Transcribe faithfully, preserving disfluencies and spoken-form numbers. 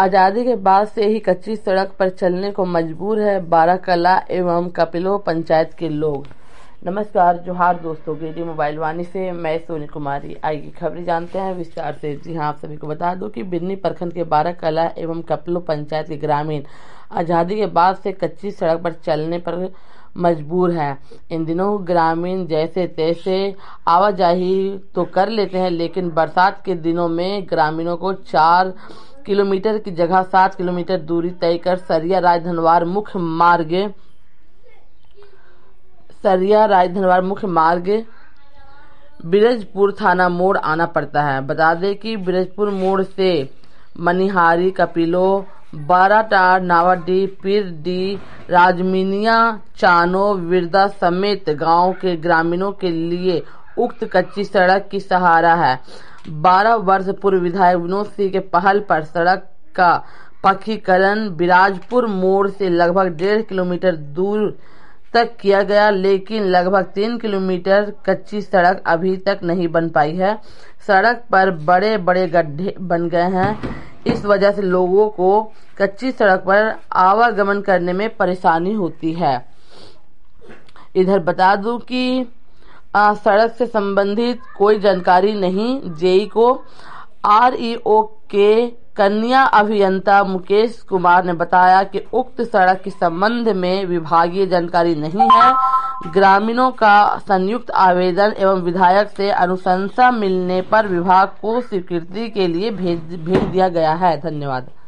आजादी के बाद से ही कच्ची सड़क पर चलने को मजबूर है बाराकला एवं कपिलो पंचायत के लोग। नमस्कार, जोहार दोस्तों, गेडी मोबाइल वाणी से मैं सोनी कुमारी। आइए खबरें जानते हैं विस्तार से। जी हाँ, आप सभी को बता दूं कि बिन्नी प्रखंड के बाराकला एवं कपिलो पंचायत के ग्रामीण आजादी के बाद से कच्ची सड़क पर चलने पर मजबूर है। इन दिनों ग्रामीण जैसे तैसे आवाजाही तो कर लेते हैं, लेकिन बरसात के दिनों में ग्रामीणों को चार किलोमीटर की जगह सात किलोमीटर दूरी तय कर सरिया राजधनवार मुख्य मार्ग सरिया राजधनवार मुख्य मार्ग बिरजपुर थाना मोड़ आना पड़ता है। बता दें कि बिरजपुर मोड़ से मनिहारी, कपिलो, बाराटार, नावाडी, पीरडी, राजमिनिया, चानो, विरदा समेत गांव के ग्रामीणों के लिए उक्त कच्ची सड़क की सहारा है। बारह वर्ष पूर्व विधायक विनोद सिंह के पहल पर सड़क का पक्कीकरण बिराजपुर मोड़ से लगभग डेढ़ किलोमीटर दूर तक किया गया, लेकिन लगभग तीन किलोमीटर कच्ची सड़क अभी तक नहीं बन पाई है। सड़क पर बड़े बड़े गड्ढे बन गए हैं। इस वजह से लोगों को कच्ची सड़क पर आवागमन करने में परेशानी होती है। इधर बता दूं कि आ, सड़क से संबंधित कोई जानकारी नहीं। जेई को आरईओ के कन्या अभियंता मुकेश कुमार ने बताया कि उक्त सड़क के संबंध में विभागीय जानकारी नहीं है। ग्रामीणों का संयुक्त आवेदन एवं विधायक से अनुशंसा मिलने पर विभाग को स्वीकृति के लिए भेज भेज दिया गया है। धन्यवाद।